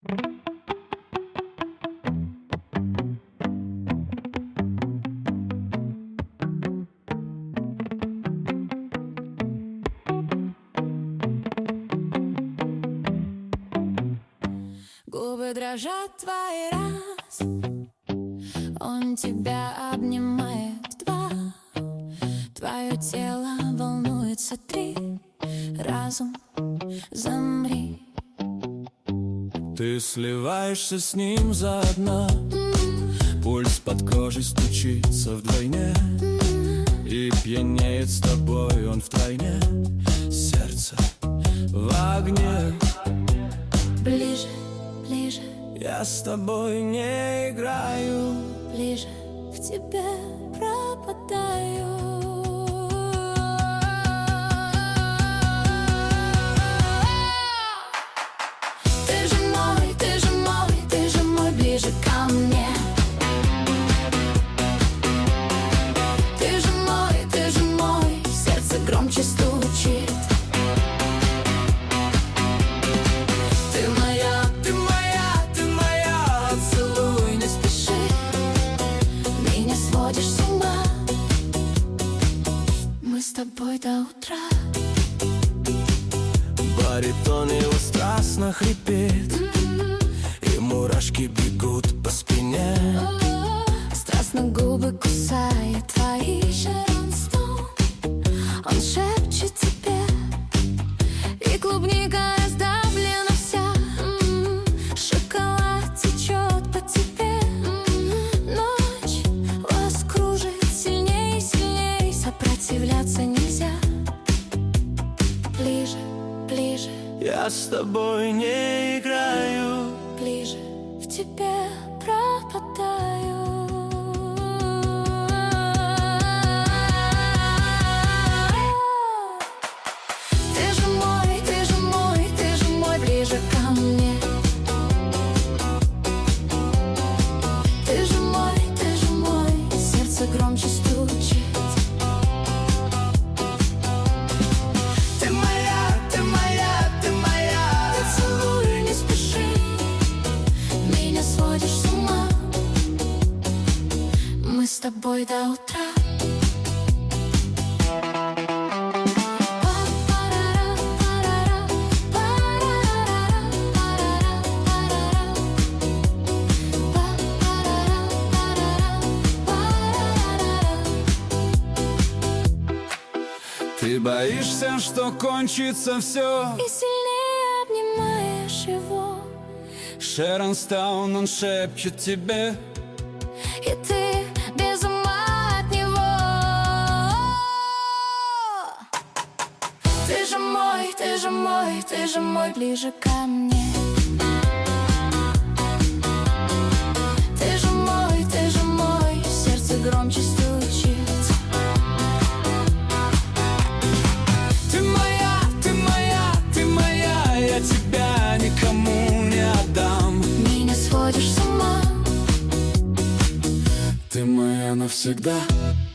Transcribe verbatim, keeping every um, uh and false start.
Губы дрожат твои раз, он тебя обнимает два, твое тело волнуется три, разум замри. Ты сливаешься с ним заодно, mm-hmm. Пульс под кожей стучится вдвойне, mm-hmm. И пьянеет с тобой он втройне, сердце в огне. Ближе, ближе, я с тобой не играю, ближе к тебе пропадаю. Ты же мой, ты же мой, ты же мой, ближе ко мне. Ты же мой, ты же мой, сердце громче стучит. С тобой до утра. Баритон его страстно хрипит, mm-hmm. И мурашки бегут по спине, oh, страстно губы кусает твои. Шерон Стоун, он шепчет тебе, и клубника раздавлена вся, mm-hmm. Шоколад течет по тебе, mm-hmm. Ночь вас кружит сильней, сильней, сопротивляться нельзя. Ближе, ближе, я с тобой не играю, ближе в тебе пропадаю. Ты же мой, ты же мой, ты же мой, ближе ко мне. Ты же мой, ты же мой, сердце громче стучит. С тобой до утра. Ты боишься, что кончится все, и сильнее обнимаешь его. Шерон Стоун, он шепчет тебе, и ты без ума от него. Ты же мой, ты же мой, ты же мой, ближе ко мне. Ты же мой, ты же мой, сердце громче стучит. Ты моя, ты моя, ты моя, я тебя никому не отдам. Меня сводишь с ума. Ты моя навсегда.